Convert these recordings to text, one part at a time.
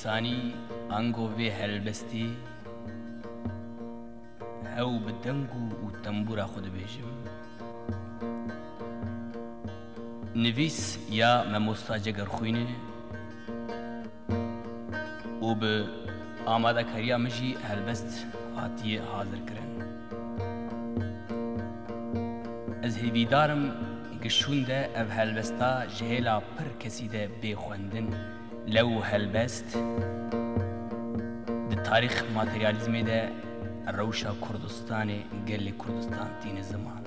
بسانی انگو وی هلبستی او بدنگو و تنبورا خود بیجم نویس یا مموستا جگر خوینه و به آماده کریا مجی هلبست هاتیه حاضر کرن از هیویدارم گشونده او هلبستا جهیلا پر کسی ده بیخوندن لو هلبست ده تاریخ ماتریالیزمی ده روشا کردستان گل کردستان تین زمان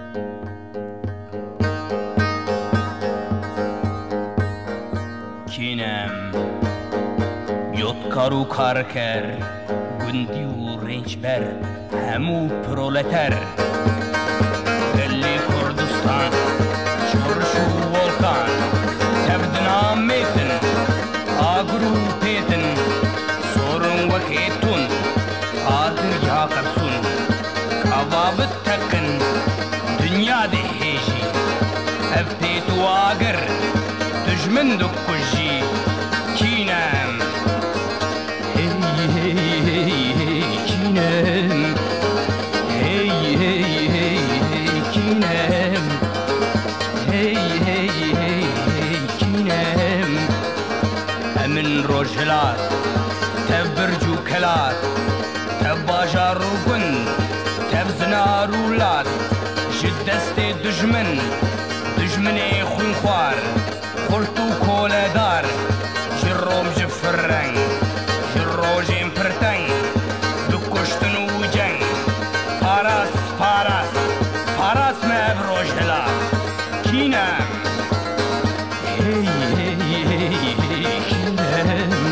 کینم یودکارو کارکر گندی و رنج بر همو پرولتر گل کردستان شورشو ولکان تبدنا میتن آگرو پیتن سورن وکیتون آدن یا قرسون کبابت تکن دنیا ده هیجی اف پیتو آگر دجمن دو کجی کینم هی هی هی هی کینم هی هی هی هی کینم هی هی هی هی کینم امن روجلات تبرجو کلات تباجار و گند تبزنار و لات جدست دجمن دجمن خونخوار خلطو کولدار جروم جفرنگ جروجیم پرتنگ دکشتن و جنگ پاراس پاراس پاراس مبروج هلا کینم هی هی هی هی کینم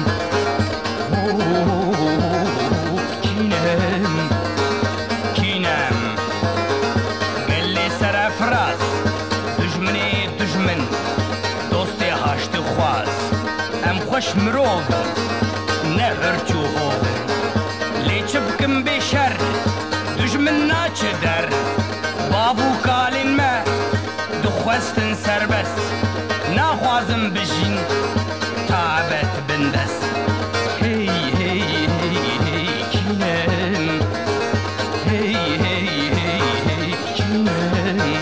کینم کینم گلی سرفراز دجمنی دجمن دوستی هاشت خواز ام خوش مروب نهرچو هو لیچ بکم بشر دجمن ناچ در بابو کالین ما دخواستن سربست نخوازم بجین تابت بندست هی هی هی هی کینم هی هی هی هی کینم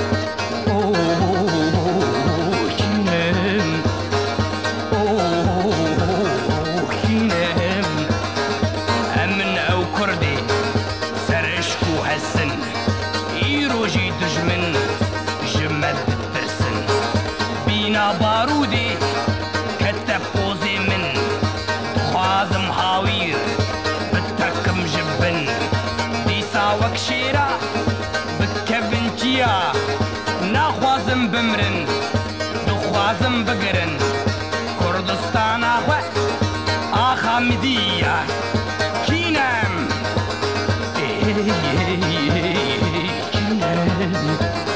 بارودي كتب قوزي من خوازم هاوير بتكم جبن ديسا وكشيرا بكبن جيا ناخوازم بمرن دخوازم بقرن كردستان آخوة آخا مدية كينام كينام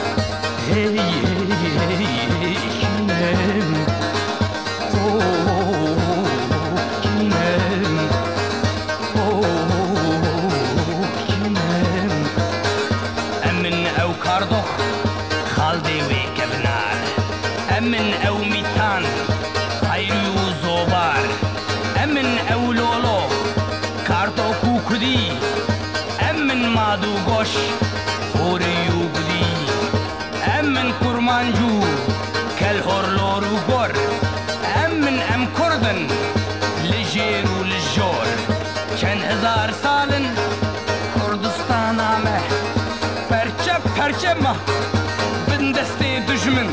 كاردوخ خالدي ويكبنار أمن أو ميتان خيري وزوبار أمن أو لولو كارتو كوكدي أمن مادو غوش فوري وقدي أمن كرمانجو كالهور لورو غور أمن أم كردن لجيرو للجور كان 1000 سالن كردستان عمه پرچم بن دسته دجمن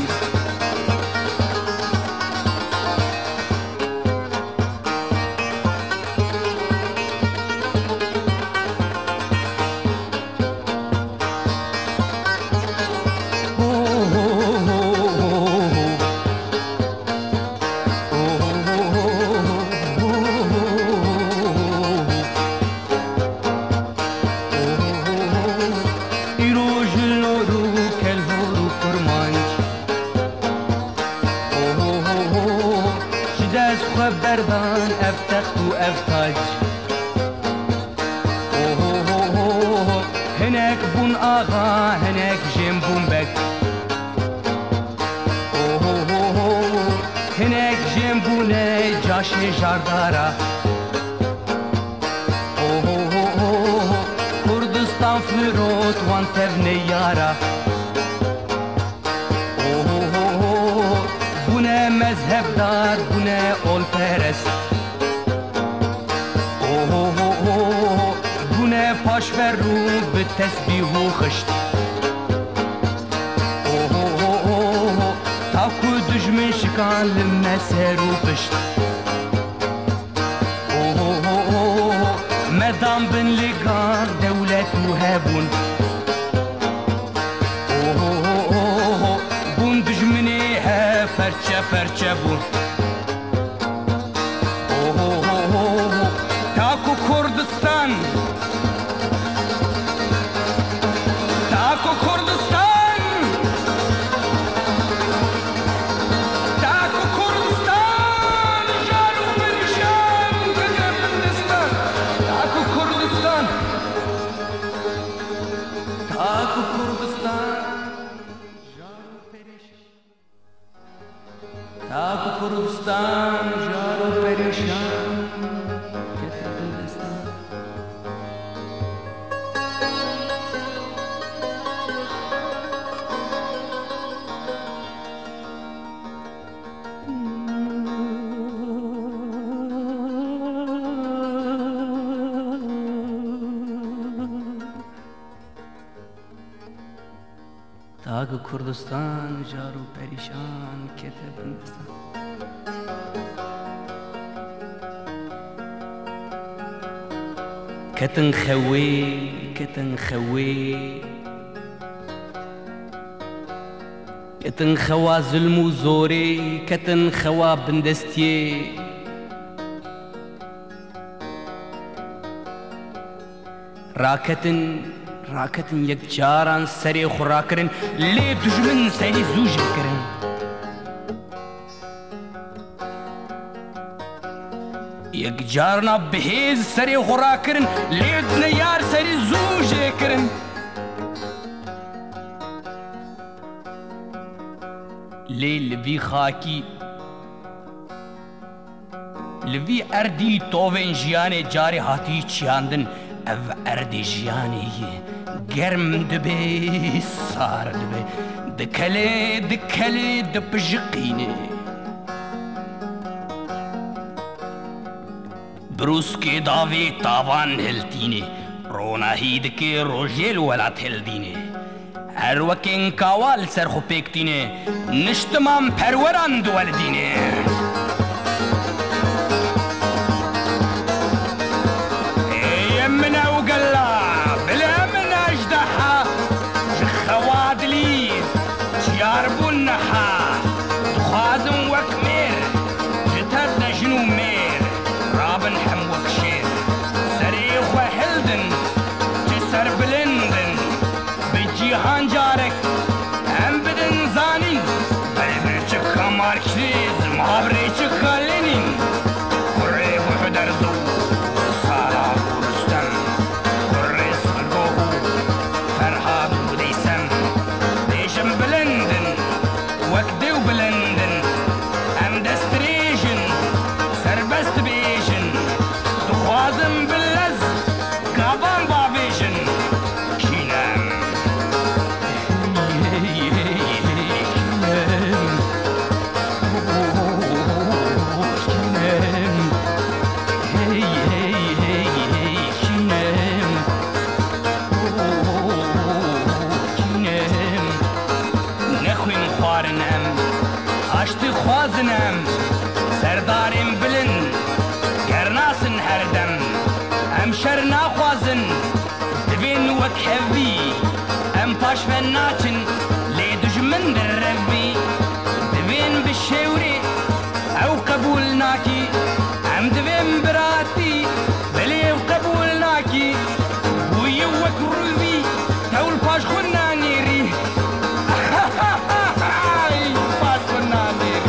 جاردارا کردستان فرود وان تبنی یارا بونه مذهب دار بونه اول پرست بونه پاش فرو به تسبیح و خشت تاکو دجمن شکان لمسر و پشت مدام بن لگان دولت و هبون بون دجمنی ها فرچه بون تاکو کردستان کردستان جارو پریشان کتر بندستان تاگ کردستان جارو پریشان کتر بندستان كتن خوا ظلم و زوري كتن خوا بندستي راكتن يك جاران سري خراكرن لي دجمن سري زوج كرن يك جارنا بهيز سري خراكرن لي دنيار سري زوج كرن لي لبي خاكي لبي اردي توفن جياني جاري هاتي چياندن اف اردي جياني گرم دبي سار دبي دكالي دبجقيني بروس کے داوی تاوان ہلتینے رونا ہید کے روجیل ولات ہلدینے ہر وکن کاوال سرخو پیکتینے نشتمام پروران دولدینے يمنا وقلا بلا من اجدحا جخوادلي جياربو النحا دخازم وكمير جتر جنو مير رابن حموك شير سريخ وحلدن جسر بلندن بجيهان جارك هم بدن زانين بلبرچك ماركسيز محابريچك لينين قريب وحدرزو سارا كورستم قريس البوهو فرحاب وديسم ديشم بلندن وكدو بلندن ام دستريجن سربست بيجن تخوازم باللز قابان بابيجن كينام نخوين خوارنم اشتي خوازنم سردارم بلن گرناسن هردم ام شر ناخوازن دبين وكهبي ام باش فناچن لي دجمن دربي دبين بالشوري او قبول ناكي ام دبين براتي بلي قبول ناكي ويوك روبي تول باش خنا نيري باش خنا نيري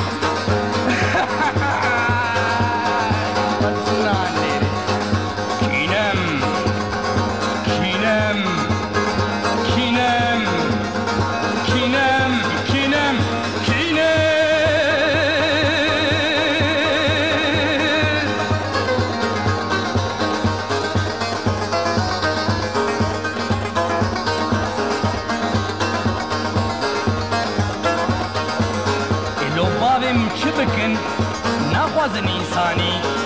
بکن نخوازن انسانی